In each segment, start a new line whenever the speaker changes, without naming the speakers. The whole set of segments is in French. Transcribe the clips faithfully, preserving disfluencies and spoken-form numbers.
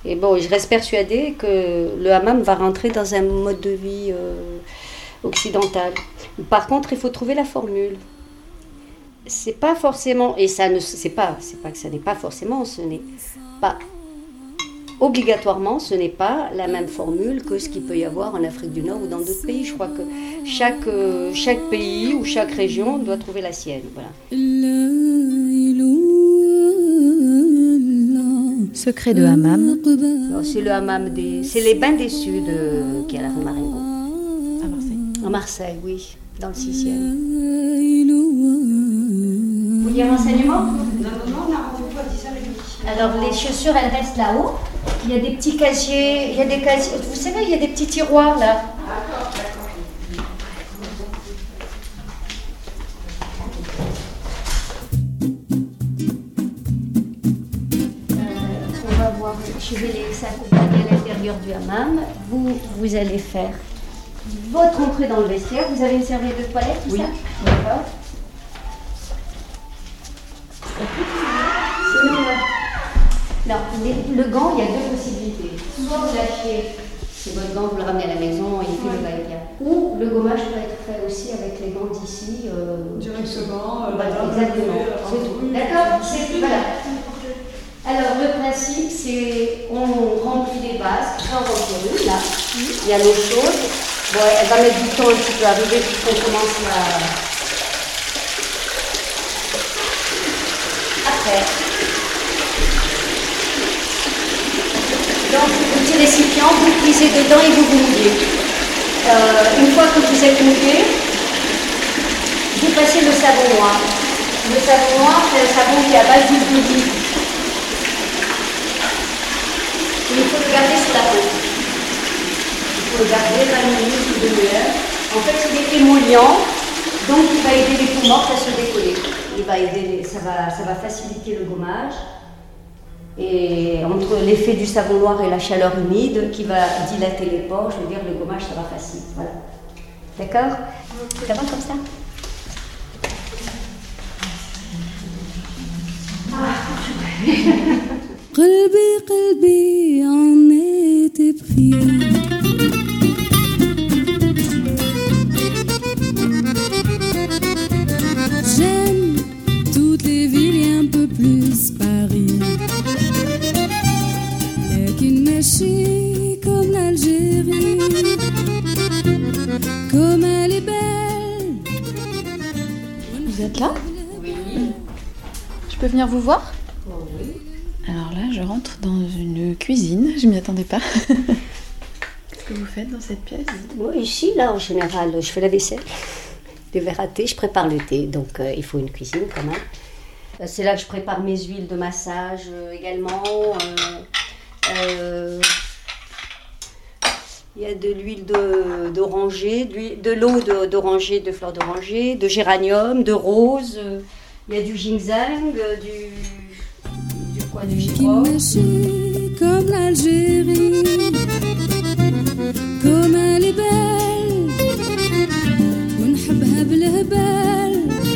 Et bon, je reste persuadée que le hammam va rentrer dans un mode de vie euh, occidental. Par contre, il faut trouver la formule. C'est pas forcément, et ça ne, c'est pas, c'est pas que ça n'est pas forcément, ce n'est pas obligatoirement, ce n'est pas la même formule que ce qu'il peut y avoir en Afrique du Nord ou dans d'autres pays. Je crois que chaque, euh, chaque pays ou chaque région doit trouver la sienne. Voilà.
Secret de hammam.
Alors, c'est le hammam des, c'est les bains des Suds euh, qui est à la rue Marengo.
À Marseille.
À Marseille, oui, dans le sixième. Vous voulez un renseignement?
Non, non, non, on a rendez-vous à dix heures trente.
Alors, les chaussures, elles restent là-haut. Il y a des petits casiers, il y a des casiers, vous savez, il y a des petits tiroirs là.
D'accord, d'accord.
Euh, on va voir, je vais les accompagner à l'intérieur du hammam. Vous, vous allez faire votre entrée dans le vestiaire. Vous avez une serviette de toilette, tout
Oui.
ça? D'accord. Sinon, euh, non, les- le gant, il y a deux possibilités. Soit vous lâchez, c'est votre gant, vous le ramenez à la maison et il fait le va-et-vient. Ou le gommage peut être fait aussi avec les gants d'ici. Euh,
Directement, euh,
voilà,
là,
exactement.
euh,
C'est tout. D'accord? C'est tout. Voilà. Alors, le principe, c'est on remplit les vases, j'en remplis une, là. Il y a l'eau chaude. Bon, elle va mettre du temps un petit peu à arriver puisqu'on commence à... Après. Donc, le petit récipient, vous puisez dedans et vous vous mouillez. Euh, une fois que vous êtes mouillé, vous passez le savon noir. Le savon noir, c'est un savon qui est à base d'huile d'olive. Il faut le garder sous la peau. Il faut le garder vingt minutes ou demi-heure. En fait, il est émollient, donc il va aider les peaux mortes à se décoller. Il va aider, ça va, ça va faciliter le gommage. Et entre l'effet du savon noir et la chaleur humide qui va dilater les pores, je veux dire, le gommage, ça va facile. Voilà. D'accord? Ça va comme ça?
قلبي قلبي en était pris. J'aime toutes les villes et un peu plus Paris. لكن ماشي comme l'Algérie. Comme elle est belle.
Vous êtes là?
Oui.
Je peux venir vous voir?
Oh, oui.
Alors là, je rentre dans une cuisine, je m'y attendais pas. Qu'est-ce que vous faites dans cette pièce?
Moi, ici, là, en général, je fais la vaisselle, des verres à thé, je prépare le thé, donc euh, il faut une cuisine quand même. Euh, C'est là que je prépare mes huiles de massage euh, également. Euh, euh, il y a de l'huile de- d'oranger, de, l'huile- de l'eau de- d'oranger, de fleurs d'oranger, de géranium, de rose. euh, il y a du ginseng, euh, du, du quoi, du
Qui
girofle.
mâchait comme l'Algérie. Comme elle est belle. ونحبها بالهبال.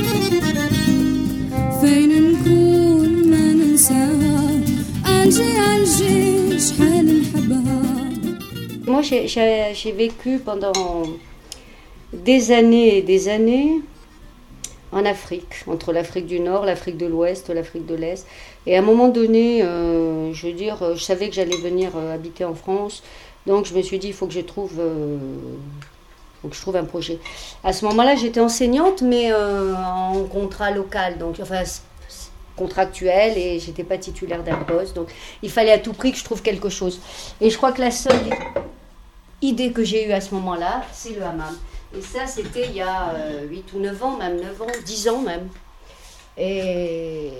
فين نكون ما ننساها. ألجي ألجي شحال نحبها.
Moi, j'ai- j'ai j'ai vécu pendant des années et des années en Afrique, entre l'Afrique du Nord, l'Afrique de l'Ouest, l'Afrique de l'Est. Et à un moment donné, euh, je veux dire, euh, je savais que j'allais venir euh, habiter en France. Donc, je me suis dit, il faut que je trouve, euh, faut que je trouve un projet. À ce moment-là, j'étais enseignante, mais euh, en contrat local, donc enfin s- s- contractuel, et j'étais pas titulaire d'un poste. Donc, il fallait à tout prix que je trouve quelque chose. Et je crois que la seule idée que j'ai eue à ce moment-là, c'est le hammam. Et ça, c'était il y a euh, huit ou neuf ans, même neuf ans, dix ans même. Et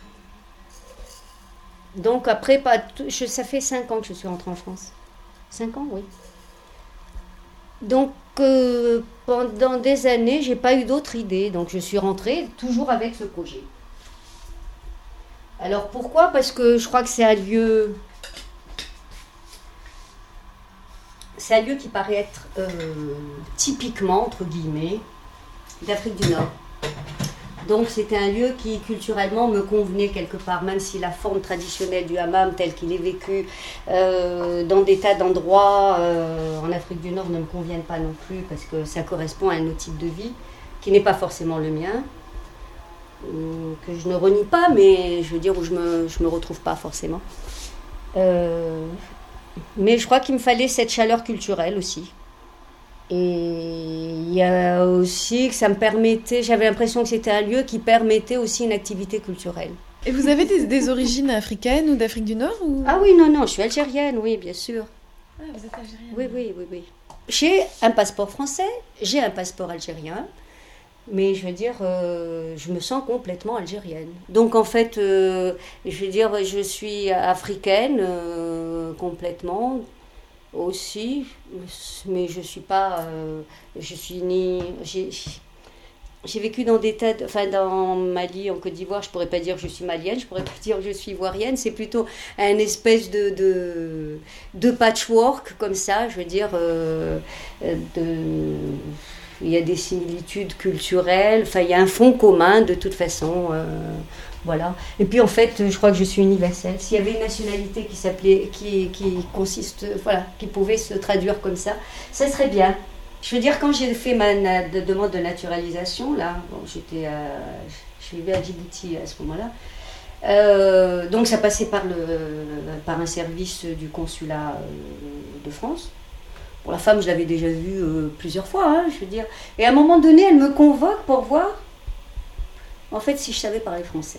donc après, pas tout- je, ça fait cinq ans que je suis rentrée en France. cinq ans, oui. Donc euh, pendant des années, j'ai pas eu d'autre idée. Donc je suis rentrée toujours avec ce projet. Alors pourquoi? Parce que je crois que c'est un lieu... C'est un lieu qui paraît être euh, typiquement, entre guillemets, d'Afrique du Nord. Donc c'était un lieu qui culturellement me convenait quelque part, même si la forme traditionnelle du hammam tel qu'il est vécu euh, dans des tas d'endroits euh, en Afrique du Nord ne me conviennent pas non plus, parce que ça correspond à un autre type de vie qui n'est pas forcément le mien, euh, que je ne renie pas, mais je veux dire où je me, je me retrouve pas forcément. Euh, mais je crois qu'il me fallait cette chaleur culturelle aussi. Et il y a aussi que ça me permettait, j'avais l'impression que c'était un lieu qui permettait aussi une activité culturelle.
Et vous avez des, des origines africaines ou d'Afrique du Nord ou...
Ah oui, non, non, je suis algérienne, oui, bien sûr.
Ah, vous êtes algérienne.
Oui, oui, oui, oui. J'ai un passeport français, j'ai un passeport algérien, mais je veux dire, euh, je me sens complètement algérienne. Donc en fait, euh, je veux dire, je suis africaine euh, complètement. Aussi, mais je suis pas, euh, je suis ni, j'ai, j'ai vécu dans des tas, de, enfin dans Mali, en Côte d'Ivoire, je pourrais pas dire que je suis malienne, je pourrais pas dire que je suis ivoirienne, c'est plutôt un espèce de de, de patchwork comme ça, je veux dire, euh, de, il y a des similitudes culturelles, enfin il y a un fond commun de toute façon. Euh, Voilà. Et puis en fait, je crois que je suis universelle. S'il y avait une nationalité qui s'appelait, qui, qui consiste, voilà, qui pouvait se traduire comme ça, ça serait bien. Je veux dire, quand j'ai fait ma na- de demande de naturalisation, là, bon, j'étais, à, je vivais à Djibouti à ce moment-là. Euh, donc ça passait par le, par un service du consulat de France. Pour la femme, je l'avais déjà vue euh, plusieurs fois, hein, je veux dire. Et à un moment donné, elle me convoque pour voir. En fait, si je savais parler français.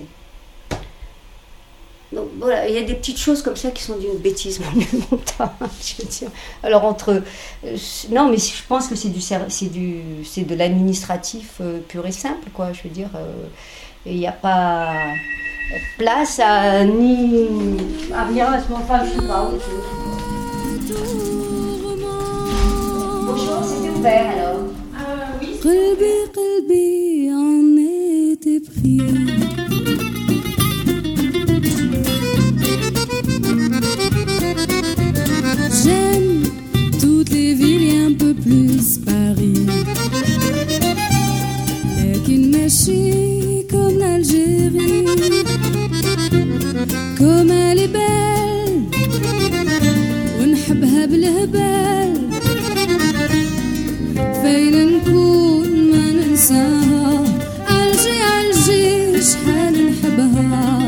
Donc voilà, il y a des petites choses comme ça qui sont d'une bêtise monumentale, je veux dire. Alors entre... Euh, non, mais je pense que c'est, du, c'est, du, c'est de l'administratif euh, pur et simple, quoi. Je veux dire, il euh, n'y a pas place à ni... à rien à ce moment, enfin, je sais pas. Je... Bonjour, c'était ouvert alors.
Euh, oui.
قلبي قلبي en était pris. J'aime toutes les villes et un peu plus Paris. لكن ماشي comme l'Algérie. Comme elle est belle ونحبها بالهبال. فين نكون ما ننساها. ألجي ألجي شحال نحبها.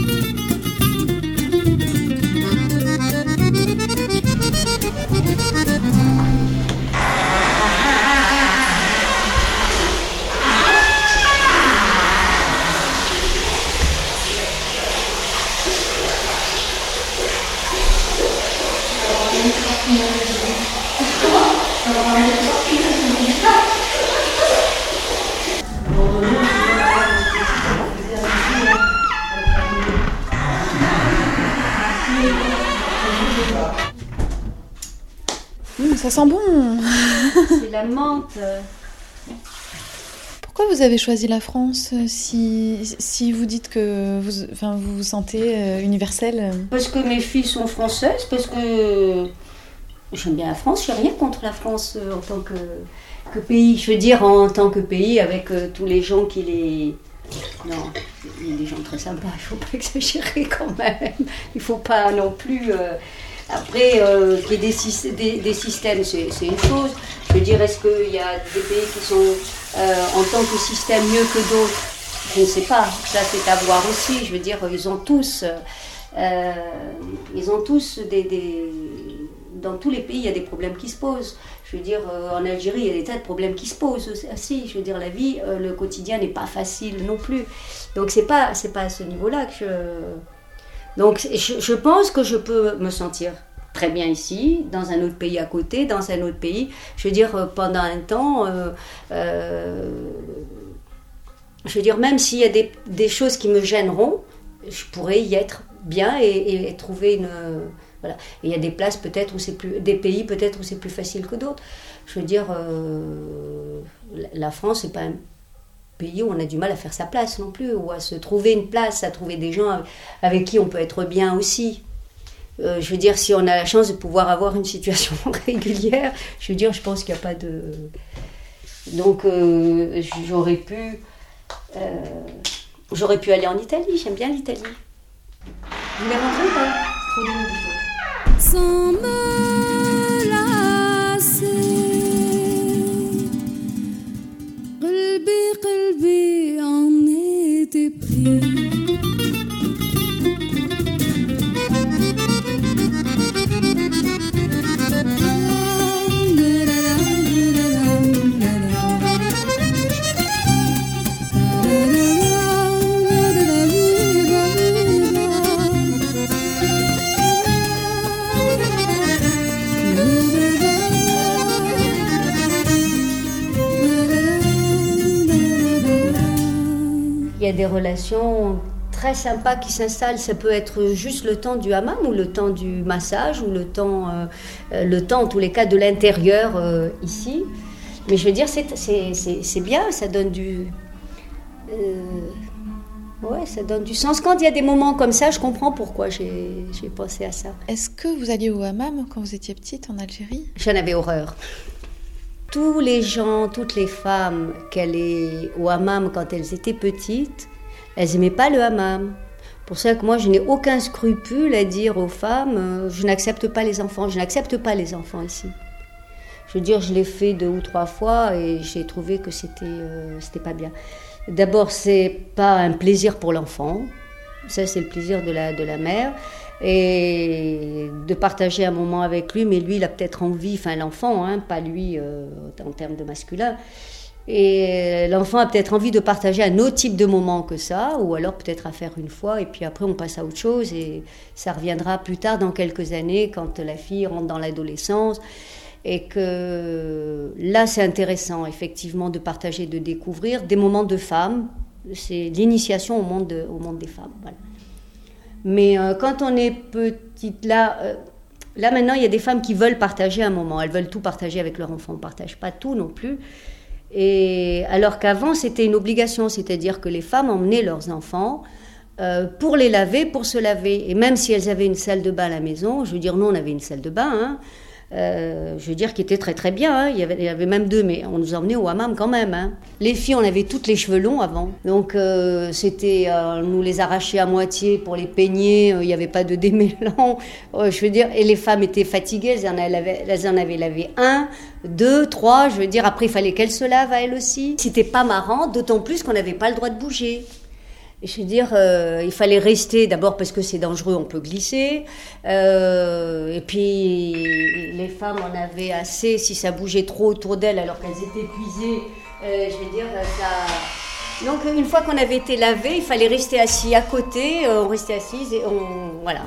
Mmh, ça sent bon.
C'est la menthe.
Pourquoi vous avez choisi la France si, si vous dites que vous, enfin, vous vous sentez euh, universelle?
Parce que mes filles sont françaises, parce que j'aime bien la France, je n'ai rien contre la France euh, en tant que, que pays. Je veux dire en tant que pays avec euh, tous les gens qui les... Non, il y a des gens très sympas, il ne faut pas exagérer quand même. Il ne faut pas non plus... Euh... Après, euh, qu'il y ait des, des, des systèmes, c'est, c'est une chose. Je veux dire, est-ce qu'il y a des pays qui sont euh, en tant que système mieux que d'autres? Je ne sais pas. Ça, c'est à voir aussi. Je veux dire, ils ont tous... Euh, ils ont tous des, des... Dans tous les pays, il y a des problèmes qui se posent. Je veux dire, euh, en Algérie, il y a des tas de problèmes qui se posent aussi. Je veux dire, la vie, euh, le quotidien n'est pas facile non plus. Donc, c'est pas, c'est pas à ce niveau-là que je... Donc, je, je pense que je peux me sentir très bien ici, dans un autre pays à côté, dans un autre pays. Je veux dire, pendant un temps, euh, euh, je veux dire, même s'il y a des, des choses qui me gêneront, je pourrais y être bien et, et, et trouver une... Voilà. Et il y a des places peut-être où c'est plus... Des pays peut-être où c'est plus facile que d'autres. Je veux dire, euh, la France, c'est pas un pays où on a du mal à faire sa place non plus, ou à se trouver une place, à trouver des gens avec qui on peut être bien aussi. Euh, je veux dire, si on a la chance de pouvoir avoir une situation régulière, je veux dire, je pense qu'il n'y a pas de... Donc, euh, j'aurais pu Euh, j'aurais pu aller en Italie, j'aime bien l'Italie. Vous voulez rentrer ou pas? Trop de
Sans me lasser, قلبي قلبي en était pris.
Il y a des relations très sympas qui s'installent. Ça peut être juste le temps du hammam ou le temps du massage ou le temps, euh, le temps en tous les cas de l'intérieur euh, ici. Mais je veux dire, c'est, c'est, c'est, c'est bien, ça donne du... Euh, ouais, ça donne du sens. Quand il y a des moments comme ça, je comprends pourquoi j'ai, j'ai pensé à ça.
Est-ce que vous alliez au hammam quand vous étiez petite en Algérie?
J'en avais horreur. Tous les gens, toutes les femmes qui allaient au hammam quand elles étaient petites, elles n'aimaient pas le hammam. Pour ça que moi, je n'ai aucun scrupule à dire aux femmes, euh, je n'accepte pas les enfants, je n'accepte pas les enfants ici. Je veux dire, je l'ai fait deux ou trois fois et j'ai trouvé que c'était, euh, c'était pas bien. D'abord, c'est pas un plaisir pour l'enfant, ça c'est le plaisir de la, de la mère. Et de partager un moment avec lui, mais lui, il a peut-être envie, enfin l'enfant, hein, pas lui euh, en termes de masculin, et l'enfant a peut-être envie de partager un autre type de moment que ça, ou alors peut-être à faire une fois, et puis après on passe à autre chose, et ça reviendra plus tard dans quelques années, quand la fille rentre dans l'adolescence, et que là c'est intéressant, effectivement, de partager, de découvrir des moments de femmes, c'est l'initiation au monde, de, au monde des femmes, voilà. Mais euh, quand on est petite, là, euh, là maintenant, il y a des femmes qui veulent partager un moment. Elles veulent tout partager avec leur enfant. On ne partage pas tout non plus. Et alors qu'avant, c'était une obligation. C'est-à-dire que les femmes emmenaient leurs enfants euh, pour les laver, pour se laver. Et même si elles avaient une salle de bain à la maison, je veux dire, nous, on avait une salle de bain, hein, euh, je veux dire, qui était très très bien. Hein. Il y avait, il y avait même deux, mais on nous emmenait au hammam quand même. Hein. Les filles, on avait toutes les cheveux longs avant. Donc, euh, c'était, euh, on nous les arrachait à moitié pour les peigner. Euh, il n'y avait pas de démêlant. Euh, je veux dire, et les femmes étaient fatiguées. Elles en avaient, elles en avaient lavé un, deux, trois. Je veux dire, après, il fallait qu'elles se lavent à elles aussi. C'était pas marrant, d'autant plus qu'on n'avait pas le droit de bouger. Je veux dire, euh, il fallait rester, d'abord parce que c'est dangereux, on peut glisser. Euh, et puis, les femmes en avaient assez si ça bougeait trop autour d'elles alors qu'elles étaient épuisées. Euh, je veux dire, ça... Donc, une fois qu'on avait été lavé, il fallait rester assis à côté. Euh, on restait assises et on... Voilà.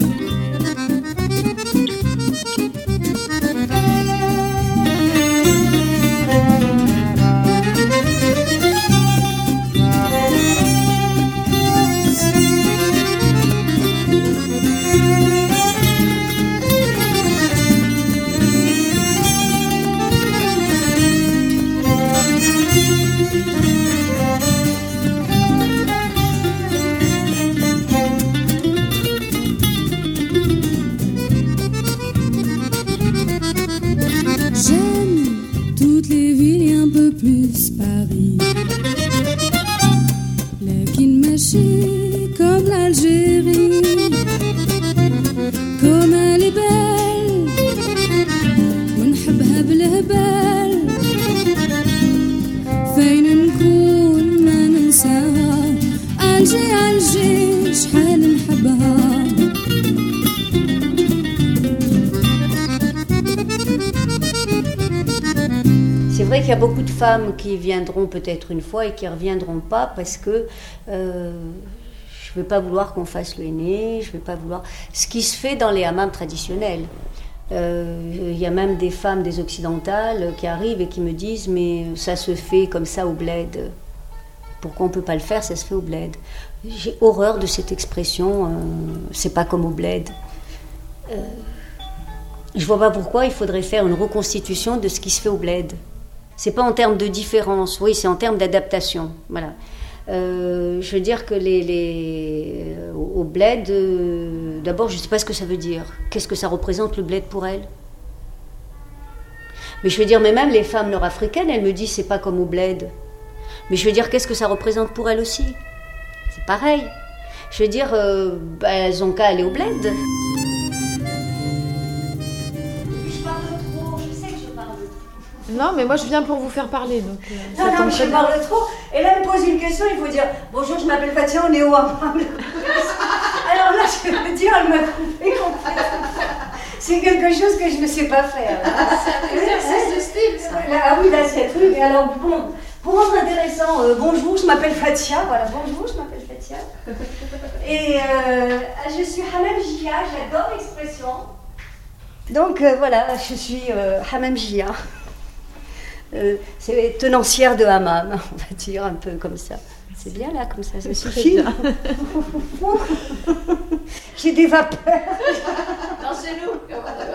Paris, لكن ماشي comme l'Algérie, comme elle est belle ونحبها بالهبال, فين نكون ما ننساها, ألجي ألجي شحال نحبها.
C'est vrai qu'il y a beaucoup de femmes qui viendront peut-être une fois et qui ne reviendront pas parce que euh, je ne vais pas vouloir qu'on fasse le henné, je ne vais pas vouloir... Ce qui se fait dans les hammams traditionnels. Euh, il y a même des femmes, des occidentales, qui arrivent et qui me disent « mais ça se fait comme ça au bled. Pourquoi on ne peut pas le faire, ça se fait au bled ?» J'ai horreur de cette expression, euh, c'est pas comme au bled. Euh, je ne vois pas pourquoi il faudrait faire une reconstitution de ce qui se fait au bled. C'est pas en termes de différence, oui, c'est en termes d'adaptation. Voilà. Euh, je veux dire que les, les, au bled, euh, d'abord, je ne sais pas ce que ça veut dire. Qu'est-ce que ça représente le bled pour elles? Mais je veux dire, mais même les femmes nord-africaines, elles me disent c'est pas comme au bled. Mais je veux dire, qu'est-ce que ça représente pour elles aussi? C'est pareil. Je veux dire, euh, bah, elles ont qu'à aller au bled. Je parle trop, je sais que je parle trop.
Non, mais moi je viens pour vous faire parler. Donc, euh,
non, non, je parle trop. Et là, elle me pose une question, il faut dire bonjour, je m'appelle Fatia, on est au hammam. Alors là, je veux dire, elle m'a coupé complètement. C'est quelque chose que je ne sais pas faire.
C'est un exercice de style, ça.
Ah oui, là, c'est un truc. Et alors, bon, pour rendre intéressant, euh, bonjour, je m'appelle Fatia. Voilà, bonjour, je m'appelle Fatia. Et euh, je suis Hammam Jia, j'adore l'expression. Donc euh, voilà, je suis euh, Hammam Jia. Euh, c'est tenancière de hammam, on va dire, un peu comme ça. C'est bien là, comme ça, ça suffit. J'ai des vapeurs.
Non, c'est nous.